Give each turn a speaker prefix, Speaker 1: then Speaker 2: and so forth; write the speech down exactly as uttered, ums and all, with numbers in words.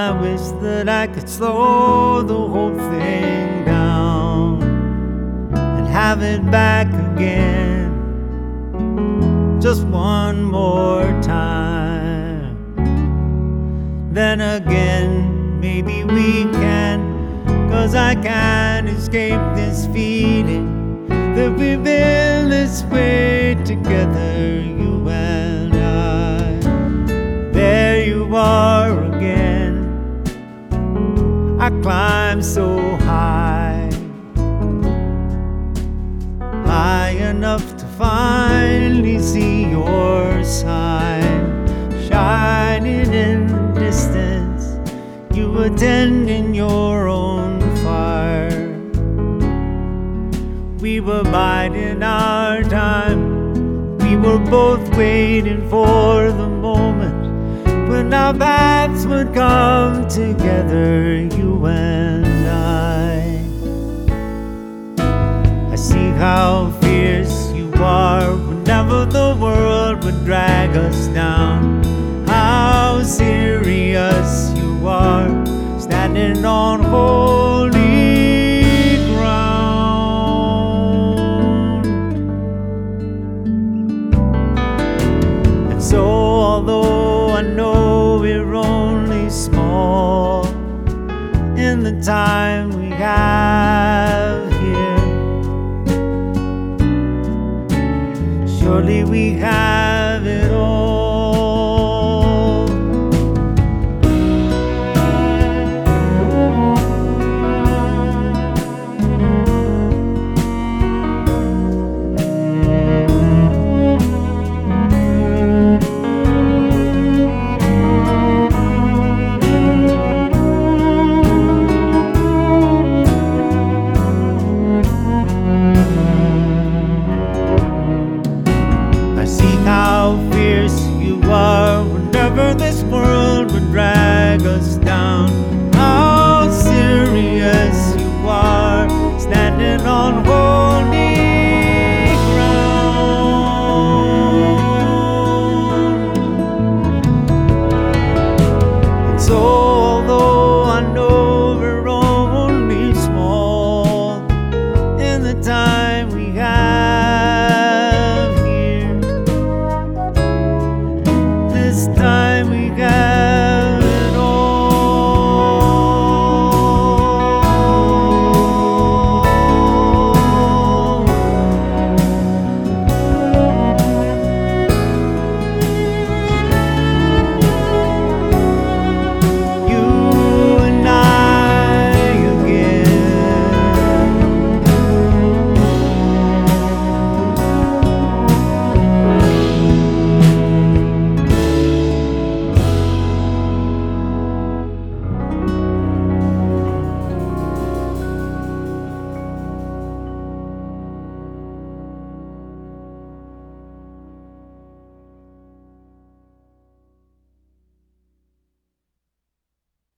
Speaker 1: I wish that I could slow the whole thing down and have it back again just one more time. Then again, maybe we can, 'cause I can't escape this feeling that we've been this way together, you and I. There you are again. I climbed so high, high enough to finally see your sign shining in the distance. You were tending your own fire. We were biding our time. We were both waiting for the moment when our paths would come together, you and I. I see how fierce you are whenever the world would drag us down. How serious you are, standing on holy ground. And so although I know we're only small in the time we have here, surely we have